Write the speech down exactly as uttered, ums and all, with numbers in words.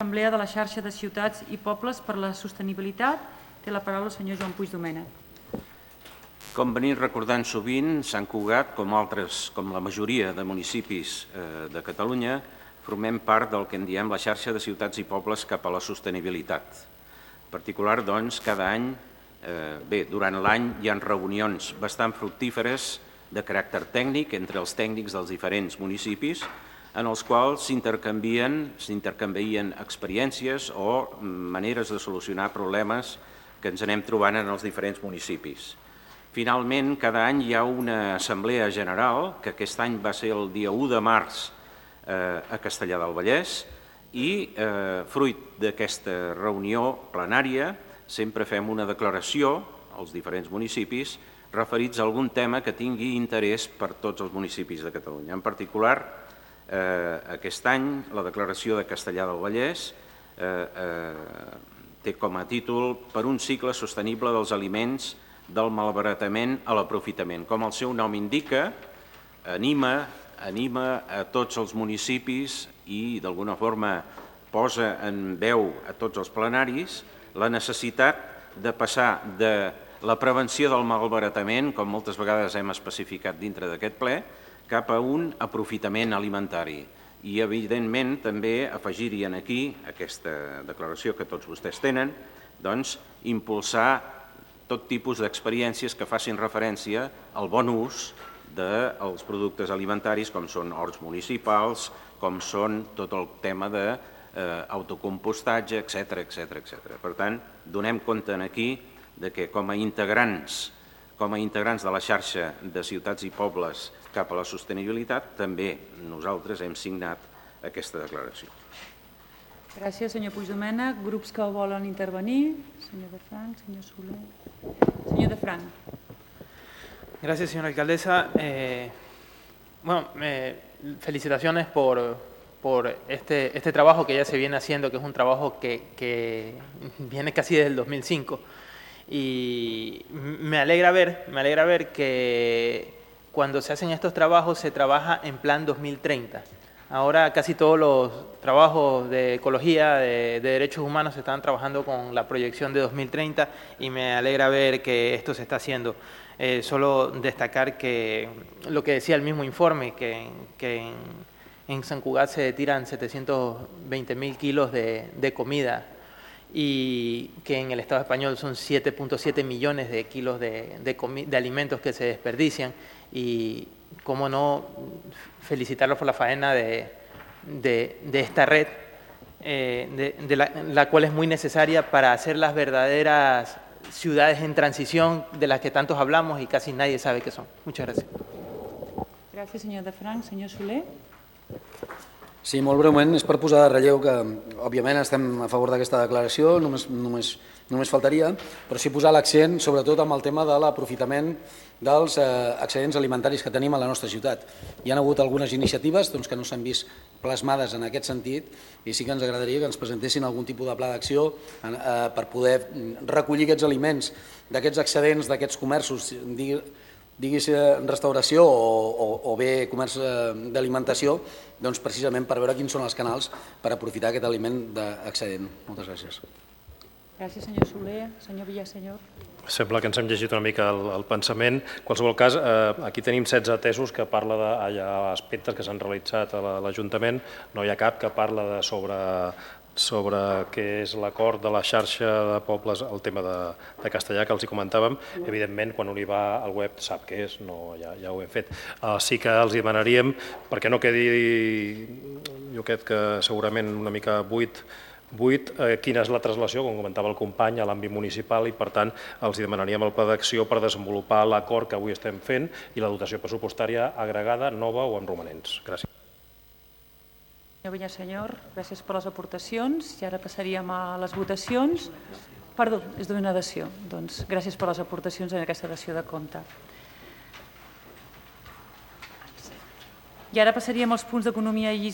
Assemblea de la xarxa de ciutats i pobles per la sostenibilitat. Té la paraula el senyor Joan Puig Domènech. Com venim recordant sovint, Sant Cugat, com altres, com la majoria de municipis de Catalunya, formem part del que en diem la xarxa de ciutats i pobles cap a la sostenibilitat. En particular, doncs, cada any, bé, durant l'any hi ha reunions bastant fructíferes de caràcter tècnic entre els tècnics dels diferents municipis, en els quals s'intercanvien s'intercanvien experiències o maneres de solucionar problemes que ens anem trobant en els diferents municipis. Finalment, cada any hi ha una assemblea general, que aquest any va ser el dia u de març a Castellar del Vallès, i fruit d'aquesta reunió plenària sempre fem una declaració als diferents municipis referits a algun tema que tingui interès per tots els municipis de Catalunya. En particular, aquest any la declaració de Castellar del Vallès té com a títol "Per un cicle sostenible dels aliments, del malbaratament a l'aprofitament". Com el seu nom indica, anima anima a tots els municipis i d'alguna forma posa en veu a tots els plenaris la necessitat de passar de la prevenció del malbaratament, com moltes vegades hem especificat dintre d'aquest ple, cap a un aprofitament alimentari. I, evidentment, també afegir-hi aquí, aquesta declaració que tots vostès tenen, doncs, impulsar tot tipus d'experiències que facin referència al bon ús dels productes alimentaris, com són horts municipals, com són tot el tema d'autocompostatge, etcètera, etcètera, etcètera. Per tant, donem compte aquí que com a integrants com a integrants de la xarxa de ciutats i pobles cap a la sostenibilitat, també nosaltres hem signat aquesta declaració. Gràcies, senyor Puig Domènech. Grups que volen intervenir. Senyor Defranc, senyor Soler. Senyor Defranc. Gracias, señora alcaldesa. Eh, bueno, eh, felicitaciones por, por este, este trabajo que ya se viene haciendo, que es un trabajo que, que viene casi desde el dos mil cinco. Y me alegra ver, me alegra ver que cuando se hacen estos trabajos se trabaja en plan dos mil treinta. Ahora casi todos los trabajos de ecología, de, de derechos humanos se están trabajando con la proyección de dos mil treinta y me alegra ver que esto se está haciendo. Eh, solo destacar que lo que decía el mismo informe, que, que en, en San Cugat se tiran setecientos veinte mil kilos de, de comida y que en el Estado español son siete punto siete millones de kilos de, de, de alimentos que se desperdician, y cómo no felicitarlos por la faena de, de, de esta red, eh, de, de la, la cual es muy necesaria para hacer las verdaderas ciudades en transición de las que tantos hablamos y casi nadie sabe qué son. Muchas gracias. Gracias, senyor Defranc. Senyor Soler. Sí, molt breument, és per posar de relleu que, òbviament, estem a favor d'aquesta declaració, només, només, només faltaria, però sí posar l'accent sobretot amb el tema de l'aprofitament dels eh, excedents alimentaris que tenim a la nostra ciutat. Hi ha hagut algunes iniciatives doncs, que no s'han vist plasmades en aquest sentit i sí que ens agradaria que ens presentessin algun tipus de pla d'acció eh, per poder recollir aquests aliments d'aquests excedents d'aquests comerços, diguis restauració o, o, o bé comerç d'alimentació, doncs precisament per veure quins són els canals per aprofitar aquest aliment d'excedent. Moltes gràcies. Gràcies, senyor Soler. Senyor Villasenyor. Sembla que ens hem llegit una mica el, el pensament. En qualsevol cas, eh, aquí tenim setze tesos que parla d'aspectes que s'han realitzat a l'Ajuntament. No hi ha cap que parla de sobre... sobre què és l'acord de la xarxa de pobles, el tema de, de castellà que els hi comentàvem. Evidentment, quan un hi va al web sap què és, no, ja, ja ho hem fet. Uh, sí que els demanaríem, perquè no quedi, jo crec que segurament una mica buit, buit eh, quina és la translació, com comentava el company, a l'àmbit municipal, i per tant els demanaríem el pla d'acció per desenvolupar l'acord que avui estem fent i la dotació pressupostària agregada, nova o amb romanents. Gràcies. Senyor Villasenyor, gràcies per les aportacions. I ara passaríem a les votacions. Perdó, és d'una dació. Doncs gràcies per les aportacions en aquesta dació de compte. I ara passaríem als punts d'economia i